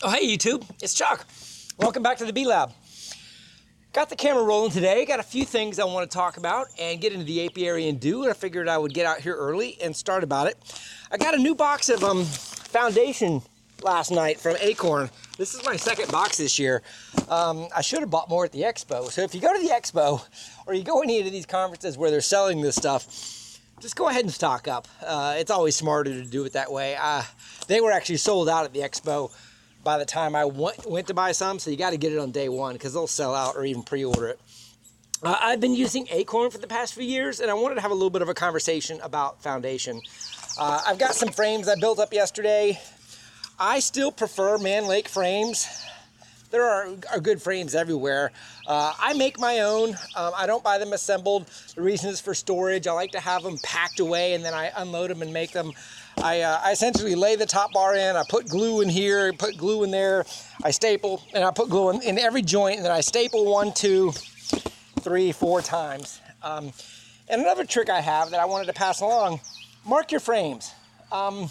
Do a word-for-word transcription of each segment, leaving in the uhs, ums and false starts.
Oh, hey YouTube, it's Chuck. Welcome back to the B-Lab. Got the camera rolling today. Got a few things I want to talk about and get into the apiary and do. And I figured I would get out here early and start about it. I got a new box of um, foundation last night from Acorn. This is my second box this year. Um, I should have bought more at the expo. So if you go to the expo or you go any of these conferences where they're selling this stuff, just go ahead and stock up. Uh, it's always smarter to do it that way. Uh, they were actually sold out at the expo by the time I went, went to buy some, so you got to get it on day one because they'll sell out or even pre-order it. Uh, I've been using Acorn for the past few years, and I wanted to have a little bit of a conversation about foundation. Uh, I've got some frames I built up yesterday. I still prefer Mann Lake frames. There are, are good frames everywhere. Uh, I make my own. Um, I don't buy them assembled. The reason is for storage. I like to have them packed away, and then I unload them and make them. I, uh, I essentially lay the top bar in, I put glue in here, put glue in there, I staple, and I put glue in, in every joint, and then I staple one, two, three, four times. Um, and another trick I have that I wanted to pass along, mark your frames. Um,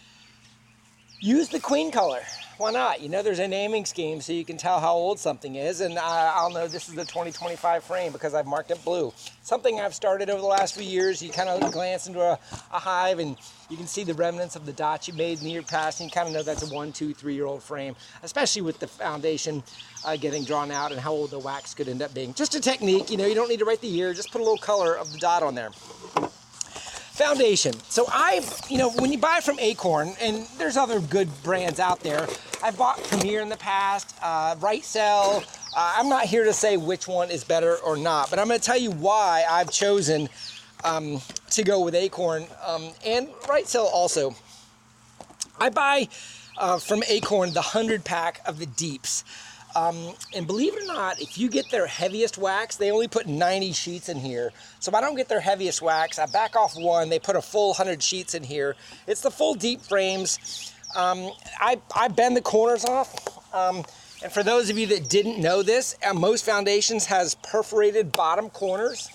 use the queen color. Why not? You know, there's a naming scheme so you can tell how old something is, and I, I'll know this is the twenty twenty-five frame because I've marked it blue. Something I've started over the last few years. You kind of glance into a, a hive and you can see the remnants of the dots you made in the year past, and you kind of know that's a one, two, three-year-old frame, especially with the foundation uh, getting drawn out and how old the wax could end up being. Just a technique, you know, you don't need to write the year, just put a little color of the dot on there. Foundation. So I've, you know, when you buy from Acorn, and there's other good brands out there, I've bought Premier in the past, uh, Right-Cell. Uh, I'm not here to say which one is better or not, but I'm going to tell you why I've chosen um, to go with Acorn um, and Right-Cell also. I buy uh, from Acorn the hundred pack of the Deeps. Um, and believe it or not, if you get their heaviest wax, they only put ninety sheets in here. So if I don't get their heaviest wax, I back off one, they put a full one hundred sheets in here. It's the full deep frames. Um, I, I bend the corners off. Um, and for those of you that didn't know this, uh, most foundations has perforated bottom corners.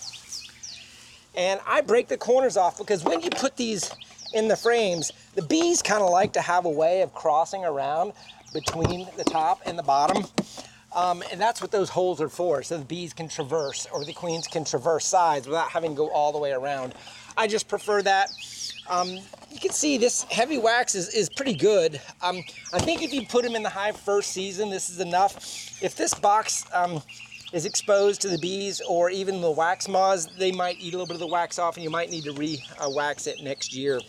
And I break the corners off because when you put these in the frames, the bees kind of like to have a way of crossing around between the top and the bottom. Um, and that's what those holes are for, so the bees can traverse, or the queens can traverse sides without having to go all the way around. I just prefer that. Um, you can see this heavy wax is, is pretty good. Um, I think if you put them in the hive first season, this is enough. If this box um, is exposed to the bees or even the wax moths, they might eat a little bit of the wax off and you might need to re-wax it next year.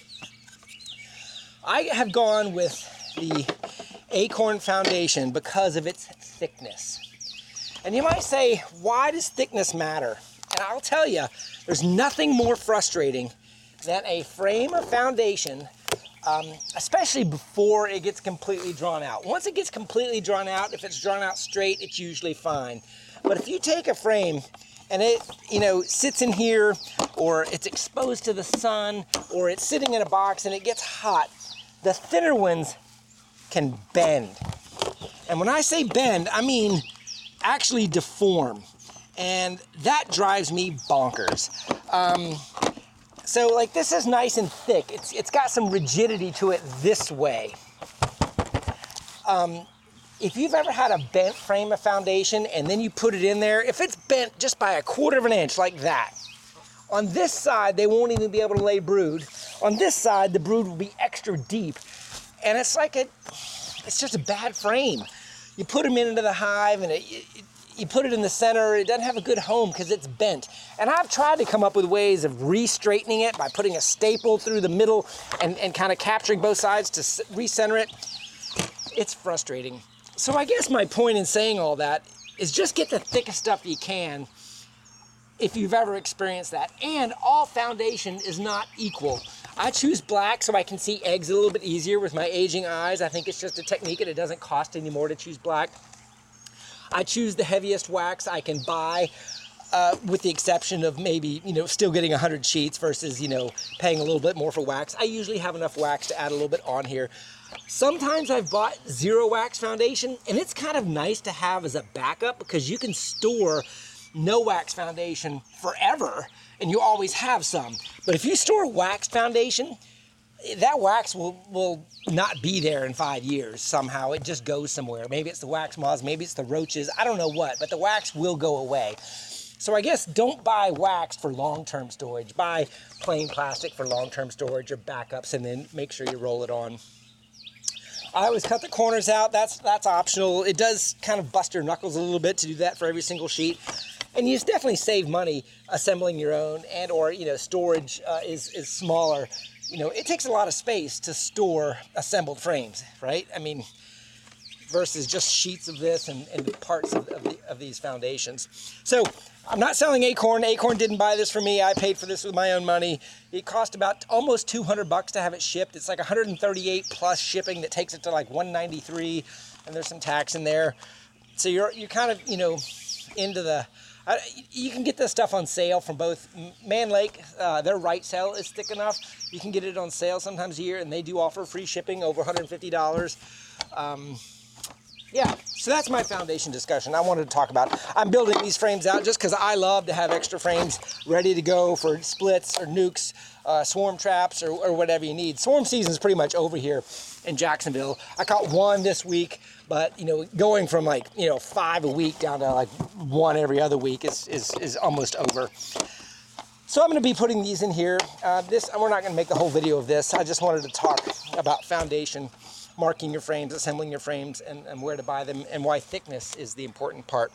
I have gone with the Acorn foundation because of its thickness. And you might say, why does thickness matter? And I'll tell you, there's nothing more frustrating than a frame or foundation, um, especially before it gets completely drawn out. Once it gets completely drawn out, if it's drawn out straight, it's usually fine. But if you take a frame and it, you know, sits in here, or it's exposed to the sun, or it's sitting in a box and it gets hot, the thinner ones can bend. And when I say bend, I mean actually deform. And that drives me bonkers. Um, so like this is nice and thick. It's, it's got some rigidity to it this way. Um, if you've ever had a bent frame of foundation and then you put it in there, if it's bent just by a quarter of an inch like that, on this side, they won't even be able to lay brood. On this side, the brood will be extra deep. And it's like a, it's just a bad frame. You put them into the hive and it, it, you put it in the center, it doesn't have a good home because it's bent. And I've tried to come up with ways of re-straightening it by putting a staple through the middle and, and kind of capturing both sides to re-center it. It's frustrating. So I guess my point in saying all that is just get the thickest stuff you can if you've ever experienced that. And all foundation is not equal. I choose black so I can see eggs a little bit easier with my aging eyes. I think it's just a technique and it doesn't cost any more to choose black. I choose the heaviest wax I can buy, uh, with the exception of maybe, you know, still getting one hundred sheets versus, you know, paying a little bit more for wax. I usually have enough wax to add a little bit on here. Sometimes I've bought zero wax foundation, and it's kind of nice to have as a backup because you can store no wax foundation forever and you always have some. But if you store wax foundation, that wax will, will not be there in five years somehow. It just goes somewhere. Maybe it's the wax moths, maybe it's the roaches, I don't know what, but the wax will go away. So I guess don't buy wax for long-term storage. Buy plain plastic for long-term storage or backups, and then make sure you roll it on. I always cut the corners out. That's that's optional. It does kind of bust your knuckles a little bit to do that for every single sheet. And you definitely save money assembling your own, and or, you know, storage uh, is, is smaller. You know, it takes a lot of space to store assembled frames, right? I mean, versus just sheets of this and, and parts of, of, the, of these foundations. So I'm not selling Acorn. Acorn didn't buy this for me. I paid for this with my own money. It cost about almost two hundred bucks to have it shipped. It's like one hundred thirty-eight plus shipping that takes it to like one ninety-three, and there's some tax in there. So you're you're kind of, you know, into the, uh, you can get this stuff on sale from both Man Lake. Uh, their right sale is thick enough. You can get it on sale sometimes a year, and they do offer free shipping over one hundred fifty dollars. Um, Yeah, so that's my foundation discussion I wanted to talk about. I'm building these frames out just because I love to have extra frames ready to go for splits or nukes, uh, swarm traps, or, or whatever you need. Swarm season is pretty much over here in Jacksonville. I caught one this week, but you know, going from like, you know, five a week down to like one every other week is, is, is almost over. So I'm going to be putting these in here. Uh, this, we're not going to make the whole video of this. I just wanted to talk about foundation, marking your frames, assembling your frames, and, and where to buy them, and why thickness is the important part.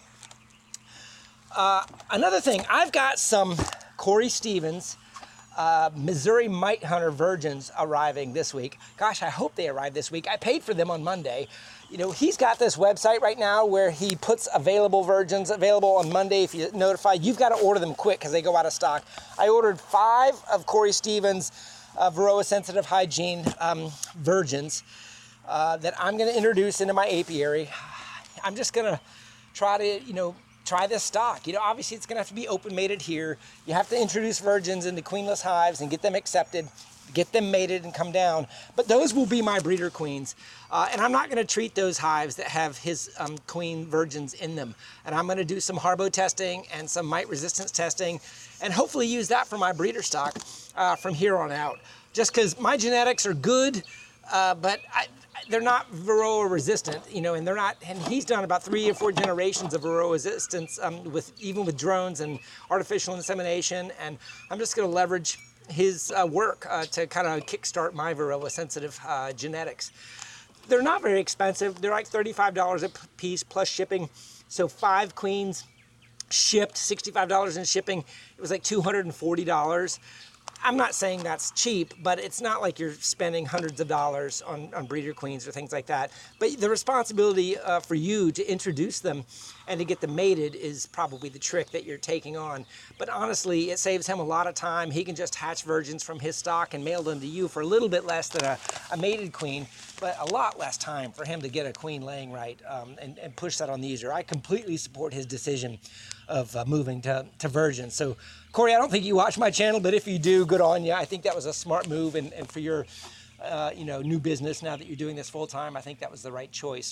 Uh, another thing, I've got some Corey Stevens uh, Missouri Mite Hunter virgins arriving this week. Gosh, I hope they arrive this week. I paid for them on Monday. You know, he's got this website right now where he puts available virgins available on Monday. If you're notified, you've got to order them quick because they go out of stock. I ordered five of Corey Stevens uh, Varroa Sensitive Hygiene um, virgins. Uh, that I'm going to introduce into my apiary. I'm just going to try to, you know, try this stock. You know, obviously it's going to have to be open mated here. You have to introduce virgins into queenless hives and get them accepted, get them mated and come down. But those will be my breeder queens. Uh, and I'm not going to treat those hives that have his um, queen virgins in them. And I'm going to do some Harbo testing and some mite resistance testing, and hopefully use that for my breeder stock uh, from here on out. Just because my genetics are good, uh, but I, they're not Varroa resistant, you know, and they're not, and he's done about three or four generations of Varroa resistance um, with, even with drones and artificial insemination. And I'm just going to leverage his uh, work uh, to kind of kickstart my Varroa sensitive uh, genetics. They're not very expensive. They're like thirty-five dollars a piece plus shipping. So five queens shipped, sixty-five dollars in shipping. It was like two hundred forty dollars. I'm not saying that's cheap, but it's not like you're spending hundreds of dollars on, on breeder queens or things like that. But the responsibility uh, for you to introduce them and to get them mated is probably the trick that you're taking on. But honestly, it saves him a lot of time. He can just hatch virgins from his stock and mail them to you for a little bit less than a, a mated queen, but a lot less time for him to get a queen laying right um, and, and push that on the user. I completely support his decision of uh, moving to, to virgins. So Corey, I don't think you watch my channel, but if you do, good on you. I think that was a smart move, and, and for your uh, you know, new business, now that you're doing this full time, I think that was the right choice.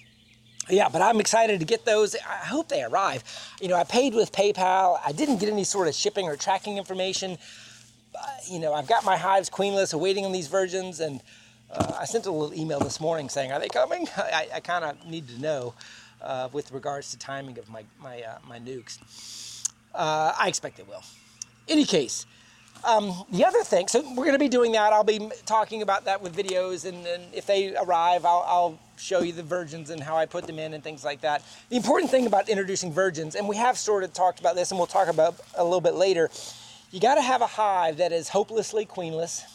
Yeah, but I'm excited to get those. I hope they arrive. You know, I paid with PayPal. I didn't get any sort of shipping or tracking information. Uh, you know, I've got my hives queenless, awaiting on these virgins, and uh, I sent a little email this morning saying, are they coming? I, I kind of need to know uh, with regards to timing of my, my, uh, my nukes. Uh, I expect they will. Any case, um, the other thing, so we're going to be doing that. I'll be talking about that with videos, and, and if they arrive, I'll, I'll show you the virgins and how I put them in and things like that. The important thing about introducing virgins, and we have sort of talked about this, and we'll talk about a little bit later, you got to have a hive that is hopelessly queenless,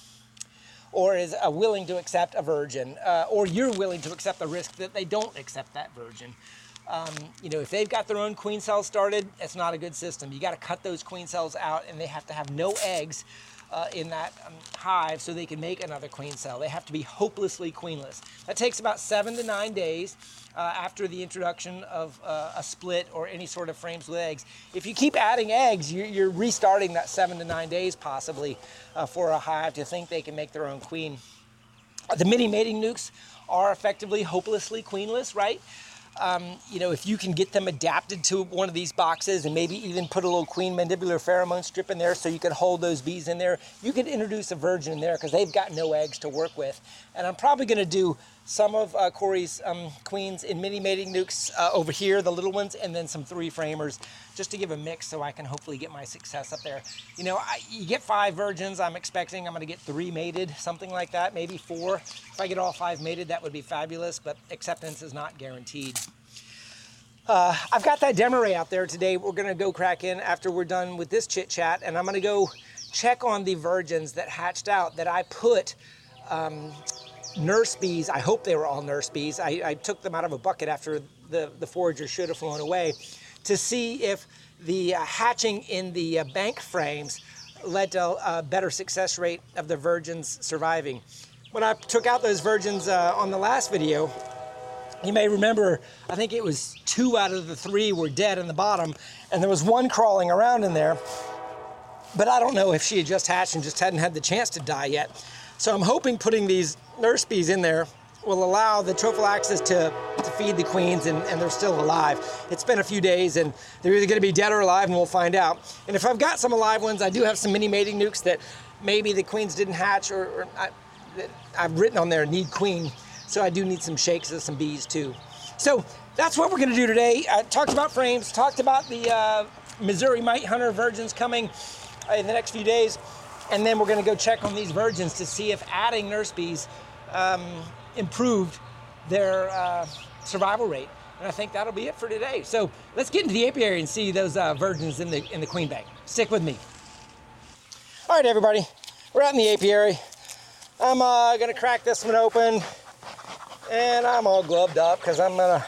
or is uh, willing to accept a virgin, uh, or you're willing to accept the risk that they don't accept that virgin. Um, you know, if they've got their own queen cells started, it's not a good system. You got to cut those queen cells out, and they have to have no eggs uh, in that um, hive so they can make another queen cell. They have to be hopelessly queenless. That takes about seven to nine days uh, after the introduction of uh, a split or any sort of frames with eggs. If you keep adding eggs, you're, you're restarting that seven to nine days possibly uh, for a hive to think they can make their own queen. The mini mating nukes are effectively hopelessly queenless, right? um, you know, if you can get them adapted to one of these boxes and maybe even put a little queen mandibular pheromone strip in there so you can hold those bees in there, you could introduce a virgin in there because they've got no eggs to work with. And I'm probably going to do some of uh, Corey's um, queens in mini mating nukes uh, over here, the little ones, and then some three framers just to give a mix so I can hopefully get my success up there. You know, I, you get five virgins. I'm expecting I'm going to get three mated, something like that, maybe four. If I get all five mated, that would be fabulous, but acceptance is not guaranteed. Uh, I've got that demo ray out there today. We're going to go crack in after we're done with this chit chat, and I'm going to go check on the virgins that hatched out that I put um, nurse bees. I hope they were all nurse bees. I, I took them out of a bucket after the, the forager should have flown away to see if the uh, hatching in the uh, bank frames led to a better success rate of the virgins surviving. When I took out those virgins uh, on the last video, you may remember, I think it was two out of the three were dead in the bottom, and there was one crawling around in there, but I don't know if she had just hatched and just hadn't had the chance to die yet. So I'm hoping putting these nurse bees in there will allow the trophallaxis to, to feed the queens, and, and they're still alive. It's been a few days, and they're either gonna be dead or alive, and we'll find out. And if I've got some alive ones, I do have some mini mating nukes that maybe the queens didn't hatch, or, or I, I've written on there, need queen. So I do need some shakes of some bees too. So that's what we're gonna do today. I talked about frames, talked about the uh, Missouri Mite Hunter virgins coming in the next few days. And then we're gonna go check on these virgins to see if adding nurse bees um, improved their uh, survival rate. And I think that'll be it for today. So let's get into the apiary and see those uh, virgins in the, in the queen bank. Stick with me. All right, everybody, we're out in the apiary. I'm uh, gonna crack this one open. And I'm all gloved up because I'm gonna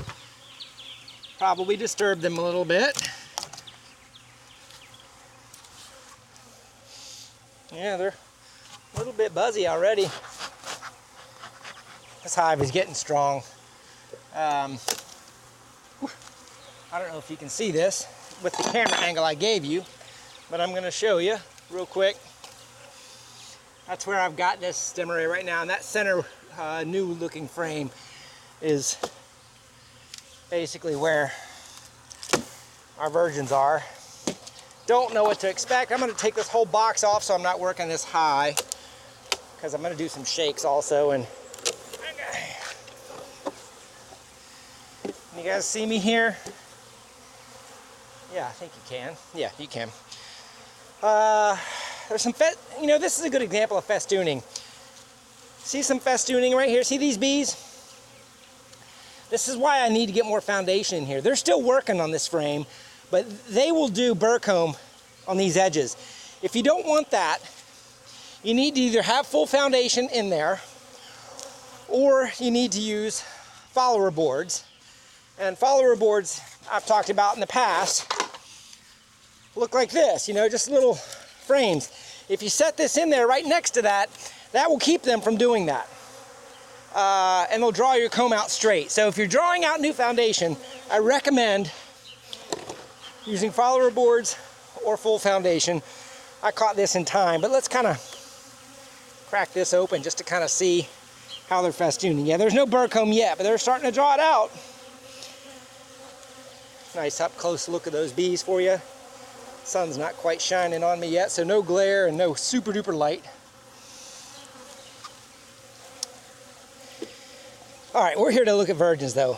probably disturb them a little bit. Yeah, they're a little bit buzzy already. This hive is getting strong. Um, I don't know if you can see this with the camera angle I gave you, but I'm gonna show you real quick. That's where I've got this stem array right now, and that center uh, new looking frame is basically where our virgins are. Don't know what to expect. I'm going to take this whole box off so I'm not working this high, because I'm going to do some shakes also. And you guys see me here? Yeah, I think you can. Yeah, you can. Uh, there's some, fe you know, this is a good example of festooning. See some festooning right here? See these bees? This is why I need to get more foundation in here. They're still working on this frame, but they will do burr comb on these edges. If you don't want that, you need to either have full foundation in there, or you need to use follower boards. And follower boards I've talked about in the past look like this, you know, just little frames. If you set this in there right next to that, that will keep them from doing that. Uh, and they'll draw your comb out straight. So if you're drawing out new foundation, I recommend using follower boards or full foundation. I caught this in time, but let's kind of crack this open just to kind of see how they're festooning. Yeah, there's no burr comb yet, but they're starting to draw it out. Nice up close look at those bees for you. Sun's not quite shining on me yet, so no glare and no super duper light. All right, we're here to look at virgins though.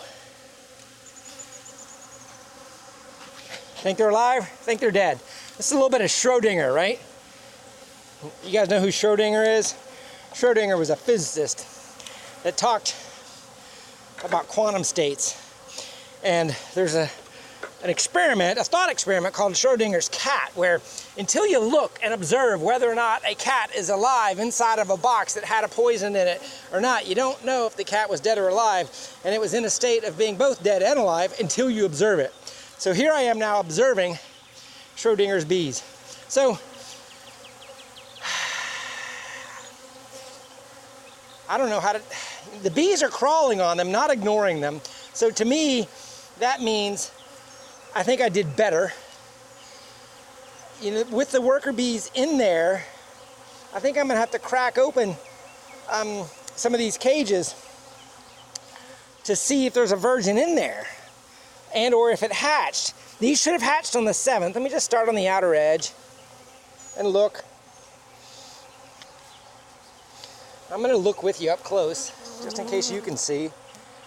Think they're alive? Think they're dead. This is a little bit of Schrodinger, right? You guys know who Schrodinger is? Schrodinger was a physicist that talked about quantum states. And there's a an experiment, a thought experiment called Schrodinger's cat, where until you look and observe whether or not a cat is alive inside of a box that had a poison in it or not, you don't know if the cat was dead or alive, and it was in a state of being both dead and alive until you observe it. So here I am now observing Schrodinger's bees. So I don't know how to, the bees are crawling on them, not ignoring them. So to me, that means I think I did better. You know, with the worker bees in there, I think I'm gonna have to crack open um, some of these cages, to see if there's a virgin in there and or if it hatched. These should have hatched on the seventh. Let me just start on the outer edge and look. I'm going to look with you up close, just in case you can see. Is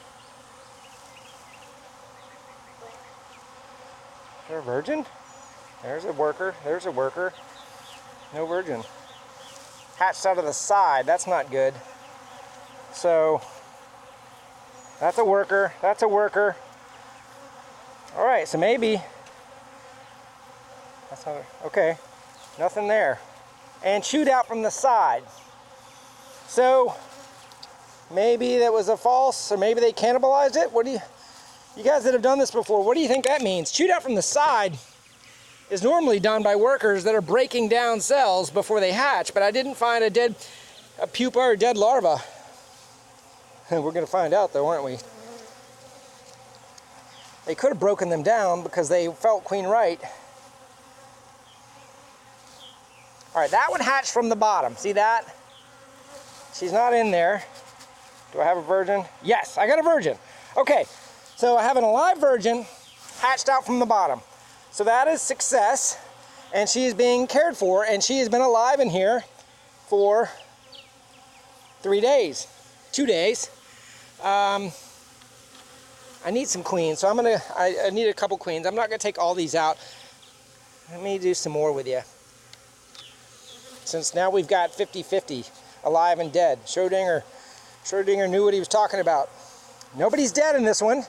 there a virgin? There's a worker. There's a worker. No virgin. Hatched out of the side. That's not good. So, that's a worker. That's a worker. All right, so maybe. That's not, okay. Nothing there. And chewed out from the side. So, maybe that was a false, or maybe they cannibalized it. What do you, you guys that have done this before, what do you think that means? Chewed out from the side is normally done by workers that are breaking down cells before they hatch, but I didn't find a dead a pupa or dead larva. And we're going to find out though, aren't we? They could have broken them down because they felt queen right. All right, that one hatched from the bottom. See that? She's not in there. Do I have a virgin? Yes, I got a virgin. Okay, so I have an alive virgin hatched out from the bottom. So that is success, and she is being cared for, and she has been alive in here for three days, two days. Um, I need some queens, so I'm gonna, I, I need a couple queens. I'm not gonna take all these out. Let me do some more with you. Since now we've got fifty fifty. Alive and dead. Schrodinger, Schrodinger knew what he was talking about. Nobody's dead in this one.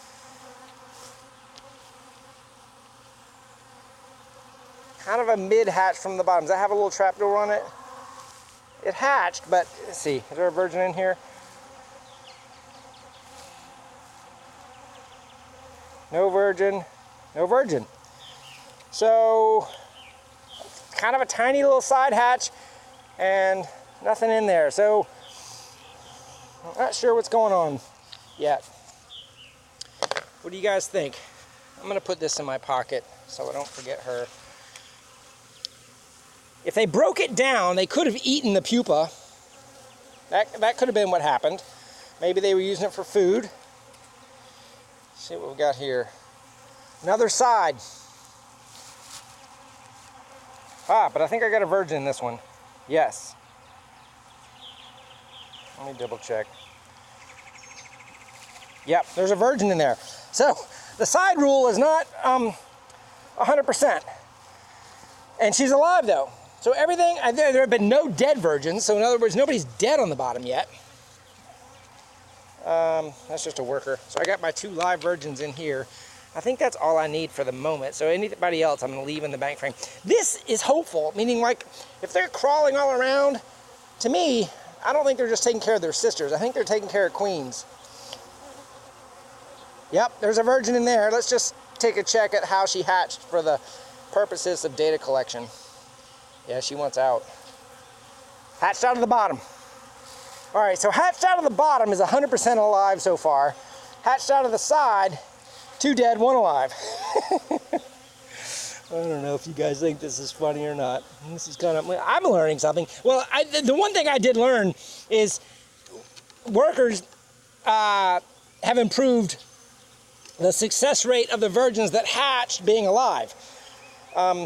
Kind of a mid-hatch from the bottom. Does that have a little trapdoor on it? It hatched, but let's see. Is there a virgin in here? No virgin. No virgin. So, kind of a tiny little side hatch and nothing in there, so I'm not sure what's going on yet. What do you guys think? I'm gonna put this in my pocket so I don't forget her. If they broke it down, they could have eaten the pupa. That, that could have been what happened. Maybe they were using it for food. Let's see what we got here. Another side. Ah, but I think I got a virgin in this one. Yes. Let me double check. Yep, there's a virgin in there. So, the side rule is not um, one hundred percent. And she's alive though. So everything, there, there have been no dead virgins. So in other words, nobody's dead on the bottom yet. Um, that's just a worker. So I got my two live virgins in here. I think that's all I need for the moment. So anybody else, I'm gonna leave in the bank frame. This is hopeful, meaning like, if they're crawling all around, to me, I don't think they're just taking care of their sisters. I think they're taking care of queens. Yep, there's a virgin in there. Let's just take a check at how she hatched for the purposes of data collection. Yeah, she wants out. Hatched out of the bottom. All right, so hatched out of the bottom is one hundred percent alive so far. Hatched out of the side, two dead, one alive. I don't know if you guys think this is funny or not. This is kind of, I'm learning something. Well, I, the one thing I did learn is workers uh, have improved the success rate of the virgins that hatched being alive. Um,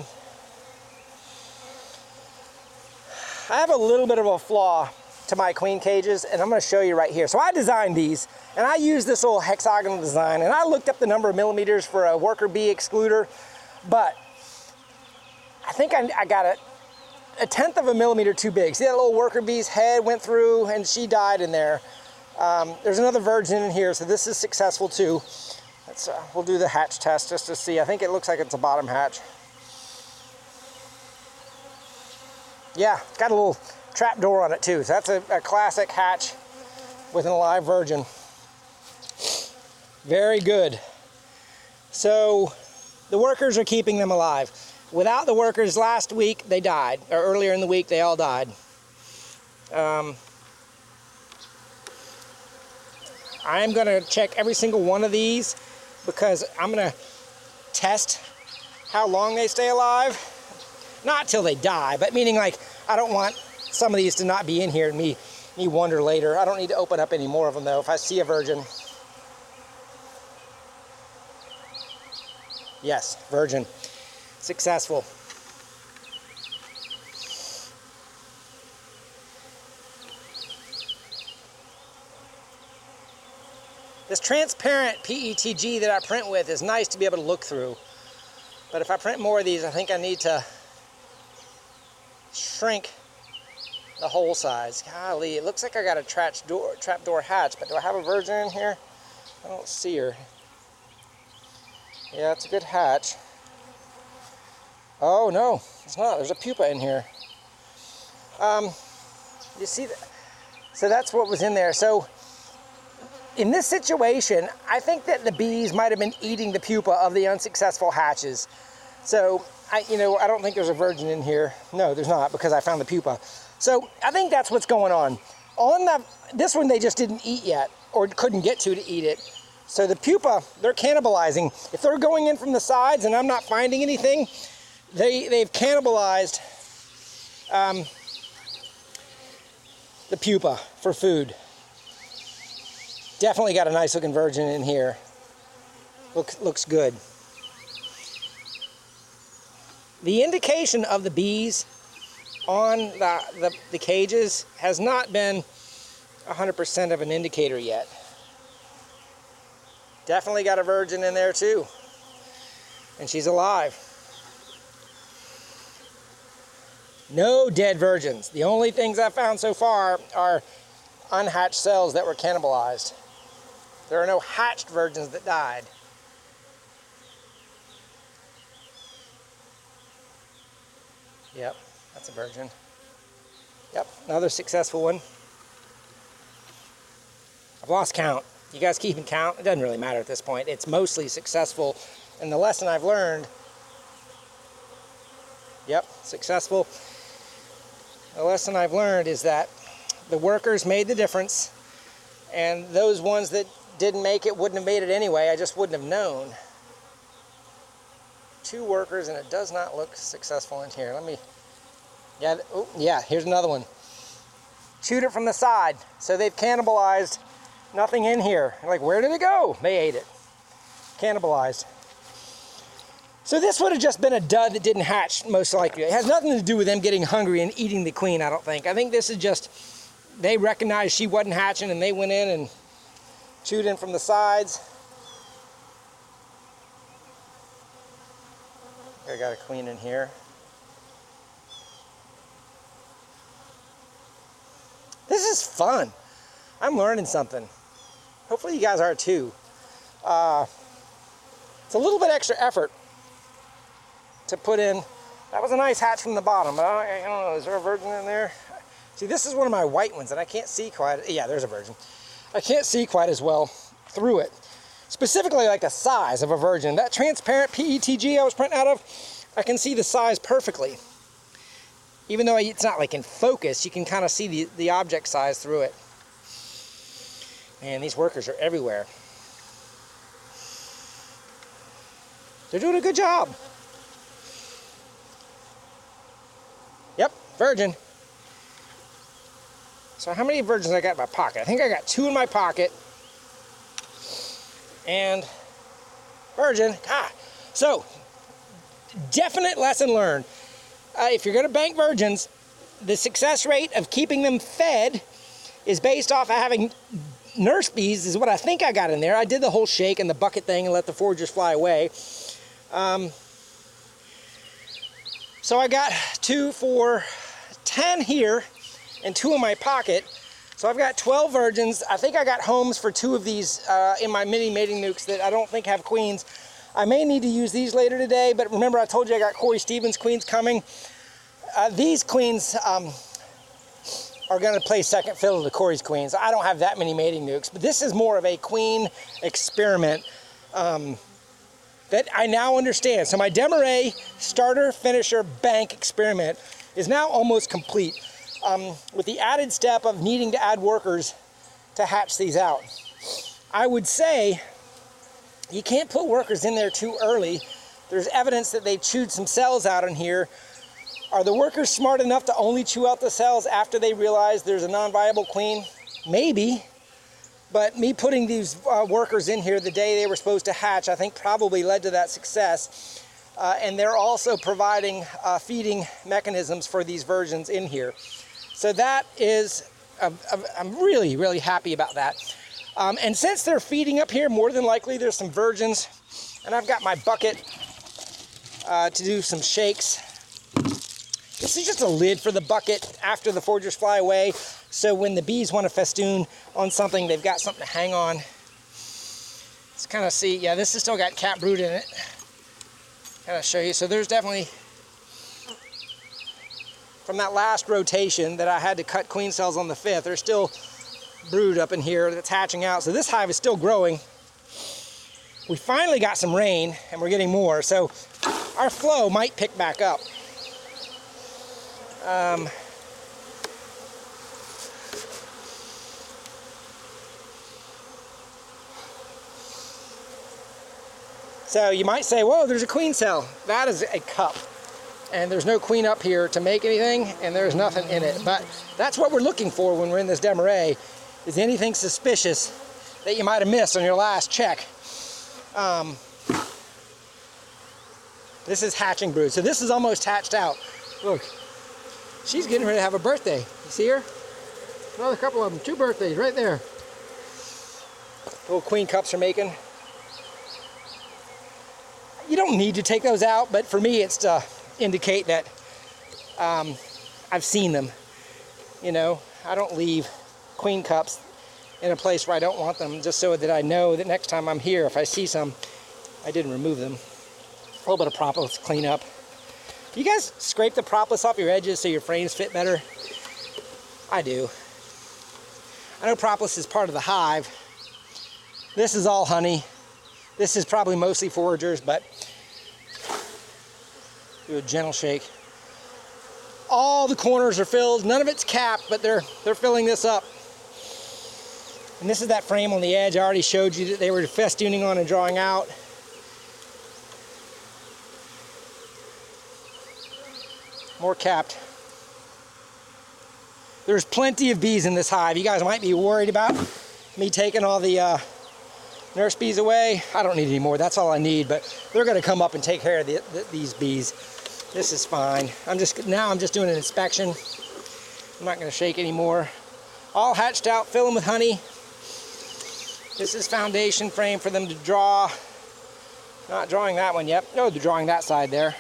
I have a little bit of a flaw to my queen cages, and I'm going to show you right here. So I designed these, and I used this little hexagonal design, and I looked up the number of millimeters for a worker bee excluder, but I think I, I got a, a tenth of a millimeter too big. See that little worker bee's head went through, and she died in there. Um, there's another virgin in here, so this is successful too. Let's, uh, we'll do the hatch test just to see. I think it looks like it's a bottom hatch. Yeah, it's got a little trap door on it too. So that's a, a classic hatch with an alive virgin. Very good. So the workers are keeping them alive. Without the workers last week, they died. Or earlier in the week, they all died. Um, I'm going to check every single one of these because I'm going to test how long they stay alive. Not till they die, but meaning like I don't want some of these to not be in here and me, me wonder later. I don't need to open up any more of them though. If I see a virgin, Yes, virgin. Successful. This transparent P E T G that I print with is nice to be able to look through. But if I print more of these, I think I need to shrink the hole size. Golly, it looks like I got a trap door, trap door hatch, but do I have a virgin in here? I don't see her. Yeah, it's a good hatch. Oh no, it's not. There's a pupa in here. Um, you see that? So that's what was in there. So in this situation, I think that the bees might have been eating the pupa of the unsuccessful hatches. So I, you know, I don't think there's a virgin in here. No, there's not, because I found the pupa. So I think that's what's going on. On the, this one they just didn't eat yet, or couldn't get to to eat it. So the pupa, they're cannibalizing. If they're going in from the sides and I'm not finding anything, they, they've cannibalized um, the pupa for food. Definitely got a nice looking virgin in here. Looks, looks good. The indication of the bees on the, the, the cages has not been one hundred percent of an indicator yet. Definitely got a virgin in there too. And she's alive. No dead virgins. The only things I've found so far are unhatched cells that were cannibalized. There are no hatched virgins that died. Yep, that's a virgin. Yep, another successful one. I've lost count. You guys keeping count? It doesn't really matter at this point. It's mostly successful. And the lesson I've learned, yep, successful. The lesson I've learned is that the workers made the difference, and those ones that didn't make it wouldn't have made it anyway. I just wouldn't have known. Two workers, and it does not look successful in here. Let me, yeah, oh, yeah, here's another one. Chewed it from the side, so they've cannibalized. Nothing in here. Like, where did it go? They ate it. Cannibalized. So this would have just been a dud that didn't hatch, most likely. It has nothing to do with them getting hungry and eating the queen, I don't think. I think this is just, they recognized she wasn't hatching and they went in and chewed in from the sides. I got a queen in here. This is fun. I'm learning something. Hopefully you guys are too. Uh, it's a little bit extra effort to put in. That was a nice hatch from the bottom, but I don't know, is there a virgin in there? See, this is one of my white ones and I can't see quite, yeah, there's a virgin. I can't see quite as well through it. Specifically like the size of a virgin. That transparent P E T G I was printing out of, I can see the size perfectly. Even though it's not like in focus, you can kind of see the, the object size through it. Man, these workers are everywhere. They're doing a good job. Yep, virgin. So how many virgins I got in my pocket? I think I got two in my pocket. And virgin. Ah, so definite lesson learned. Uh, if you're going to bank virgins, the success rate of keeping them fed is based off of having nurse bees, is what I think I got in there. I did the whole shake and the bucket thing and let the foragers fly away. Um, so I got two, four, ten here and two in my pocket. So I've got twelve virgins. I think I got homes for two of these uh, in my mini mating nukes that I don't think have queens. I may need to use these later today, but remember I told you I got Corey Stevens queens coming. Uh, these queens um, are going to play second fiddle to Corey's queens. I don't have that many mating nukes, but this is more of a queen experiment um, that I now understand. So my Desmarais starter finisher bank experiment is now almost complete, um, with the added step of needing to add workers to hatch these out. I would say you can't put workers in there too early. There's evidence that they chewed some cells out in here. Are the workers smart enough to only chew out the cells after they realize there's a non-viable queen? Maybe. But me putting these uh, workers in here the day they were supposed to hatch, I think probably led to that success. Uh, and they're also providing uh, feeding mechanisms for these virgins in here. So that is, uh, I'm really, really happy about that. Um, and since they're feeding up here, more than likely there's some virgins. And I've got my bucket uh, to do some shakes. This is just a lid for the bucket after the foragers fly away. So when the bees want to festoon on something, they've got something to hang on. Let's kind of see, yeah, this has still got cat brood in it. Kind of show you. So there's definitely, from that last rotation that I had to cut queen cells on the fifth, there's still brood up in here that's hatching out. So this hive is still growing. We finally got some rain and we're getting more. So our flow might pick back up. Um, so you might say, whoa, there's a queen cell. That is a cup. And there's no queen up here to make anything, and there's nothing in it. But that's what we're looking for when we're in this Desmarais, is anything suspicious that you might have missed on your last check. Um, this is hatching brood. So this is almost hatched out. Look. She's getting ready to have a birthday. You see her? Another couple of them. Two birthdays right there. Little queen cups are making. You don't need to take those out, but for me it's to indicate that um, I've seen them. You know, I don't leave queen cups in a place where I don't want them, just so that I know that next time I'm here, if I see some, I didn't remove them. A little bit of propolis clean up. You guys scrape the propolis off your edges so your frames fit better? I do. I know propolis is part of the hive. This is all honey. This is probably mostly foragers, but do a gentle shake. All the corners are filled. None of it's capped, but they're they're filling this up. And this is that frame on the edge I already showed you that they were festooning on and drawing out. More capped. There's plenty of bees in this hive. You guys might be worried about me taking all the uh, nurse bees away. I don't need any more. That's all I need. But they're going to come up and take care of the, the, these bees. This is fine. I'm just now. I'm just doing an inspection. I'm not going to shake anymore. All hatched out. Fill them with honey. This is foundation frame for them to draw. Not drawing that one yet. No, they're drawing that side there.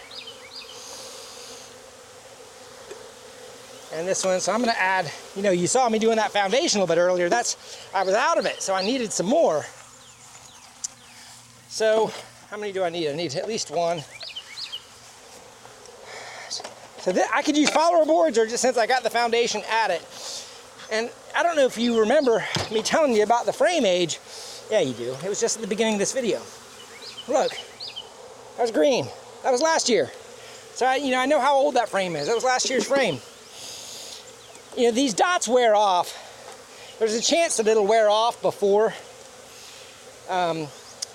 And this one, so I'm gonna add, you know, you saw me doing that foundation a little bit earlier. That's, I was out of it, so I needed some more. So, how many do I need? I need at least one. So th I could use follower boards, or just since I got the foundation, add it. And I don't know if you remember me telling you about the frame age. Yeah, you do. It was just at the beginning of this video. Look, that was green. That was last year. So, I, you know, I know how old that frame is. That was last year's frame. You know, these dots wear off. There's a chance that it'll wear off before um,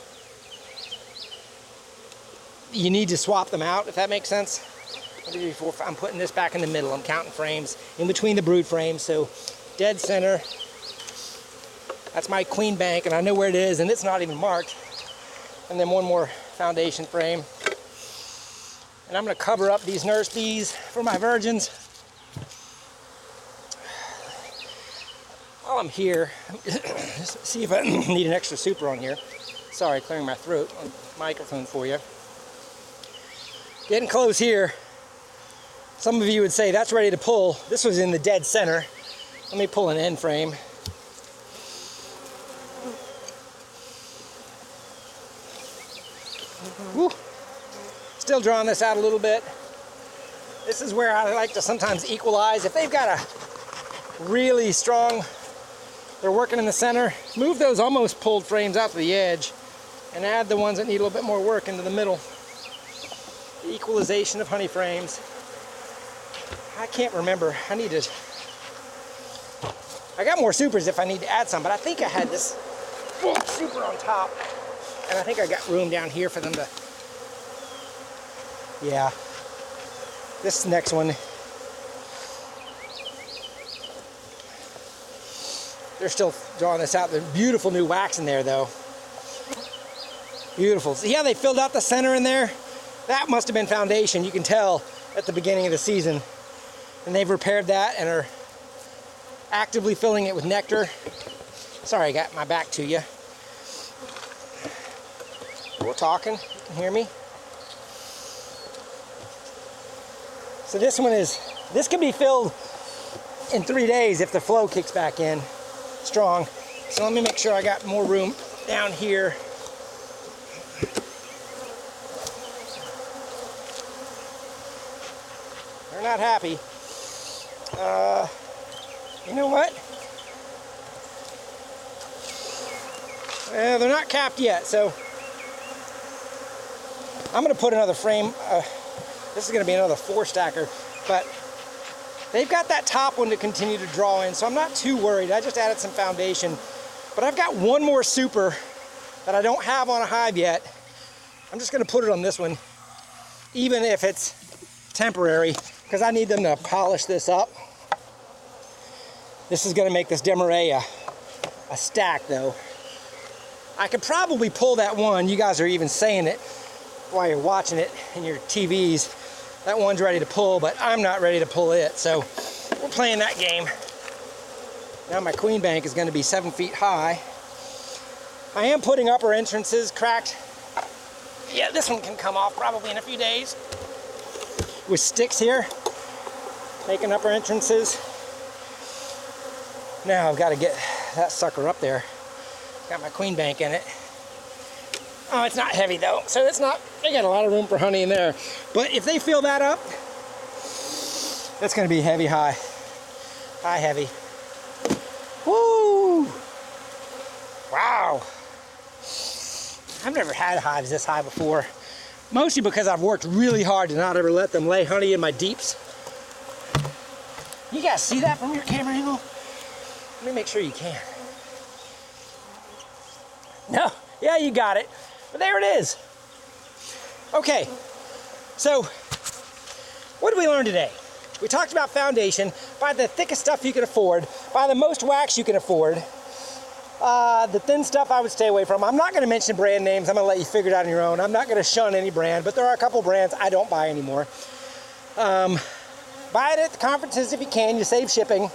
you need to swap them out, if that makes sense. Before I'm putting this back in the middle. I'm counting frames in between the brood frames, so dead center. That's my queen bank, and I know where it is, and it's not even marked. And then one more foundation frame. And I'm going to cover up these nurse bees for my virgins. While I'm here, just see if I need an extra super on here. Sorry, clearing my throat on the microphone for you. Getting close here. Some of you would say that's ready to pull. This was in the dead center. Let me pull an end frame. Woo. Still drawing this out a little bit. This is where I like to sometimes equalize. If they've got a really strong, they're working in the center, move those almost pulled frames out to the edge and add the ones that need a little bit more work into the middle. The equalization of honey frames. I can't remember. I need to, I got more supers if I need to add some, but I think I had this super on top, and I think I got room down here for them to, yeah. This next one, They're still drawing this out. There's beautiful new wax in there though. Beautiful. See how they filled out the center in there? That must have been foundation. You can tell at the beginning of the season. And they've repaired that and are actively filling it with nectar. Sorry, I got my back to you. We're talking, you can hear me. So this one is, this can be filled in three days if the flow kicks back in strong. So let me make sure I got more room down here. They're not happy. Uh, you know what? Uh, they're not capped yet, so I'm going to put another frame. Uh, this is going to be another four stacker, but they've got that top one to continue to draw in, so I'm not too worried. I just added some foundation, but I've got one more super that I don't have on a hive yet. I'm just going to put it on this one, even if it's temporary, because I need them to polish this up. This is going to make this Desmarais a, a stack, though. I could probably pull that one. You guys are even saying it while you're watching it in your T Vs. That one's ready to pull, but I'm not ready to pull it. So we're playing that game. Now my queen bank is going to be seven feet high. I am putting upper entrances cracked. Yeah, this one can come off probably in a few days. With sticks here, making upper entrances. Now I've got to get that sucker up there. Got my queen bank in it. Oh, it's not heavy though, so it's not, they got a lot of room for honey in there. But if they fill that up, that's gonna be heavy high. High heavy. Woo! Wow. I've never had hives this high before. Mostly because I've worked really hard to not ever let them lay honey in my deeps. You guys see that from your camera angle? Let me make sure you can. No, yeah, you got it. But there it is. Okay, so what did we learn today? We talked about foundation. Buy the thickest stuff you can afford. Buy the most wax you can afford. Uh, the thin stuff I would stay away from. I'm not going to mention brand names. I'm going to let you figure it out on your own. I'm not going to shun any brand, but there are a couple brands I don't buy anymore. Um, buy it at the conferences if you can. You save shipping.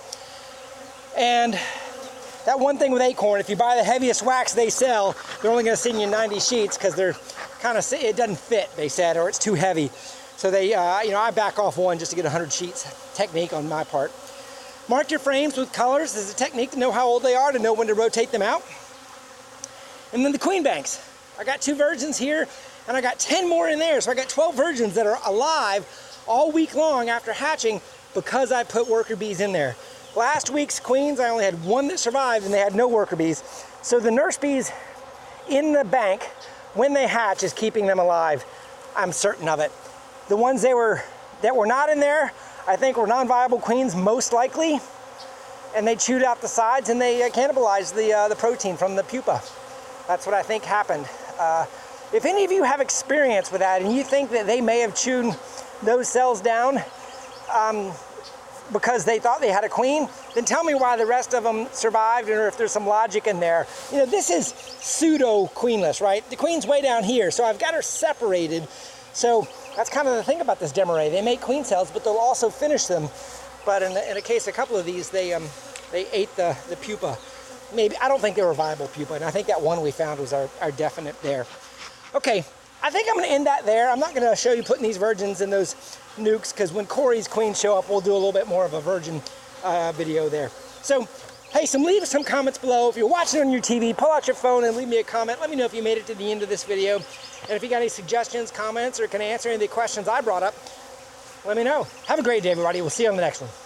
And that one thing with Acorn, if you buy the heaviest wax they sell, they're only going to send you ninety sheets because they're kind of, it doesn't fit, they said, or it's too heavy. So they, uh, you know, I back off one just to get one hundred sheets. Technique on my part. Mark your frames with colors. There's a technique to know how old they are, to know when to rotate them out. And then the queen banks. I got two virgins here, and I got ten more in there. So I got twelve virgins that are alive all week long after hatching because I put worker bees in there. Last week's queens, I only had one that survived, and they had no worker bees. So the nurse bees in the bank, when they hatch, is keeping them alive. I'm certain of it. The ones they were, that were not in there, I think were non-viable queens, most likely. And they chewed out the sides, and they uh, cannibalized the, uh, the protein from the pupa. That's what I think happened. Uh, if any of you have experience with that, and you think that they may have chewed those cells down, um, because they thought they had a queen, then tell me why the rest of them survived, or if there's some logic in there. You know, this is pseudo queenless, right? The queen's way down here, so I've got her separated. So that's kind of the thing about this Desmarais. They make queen cells, but they'll also finish them. But in the, in the case of a couple of these, they um, they ate the, the pupa. Maybe, I don't think they were viable pupa, and I think that one we found was our, our definite there. Okay, I think I'm gonna end that there. I'm not gonna show you putting these virgins in those nukes, because when Corey's queens show up, we'll do a little bit more of a virgin uh, video there. So, hey, some leave some comments below. If you're watching on your T V, pull out your phone and leave me a comment. Let me know if you made it to the end of this video. And if you got any suggestions, comments, or can answer any of the questions I brought up, let me know. Have a great day, everybody. We'll see you on the next one.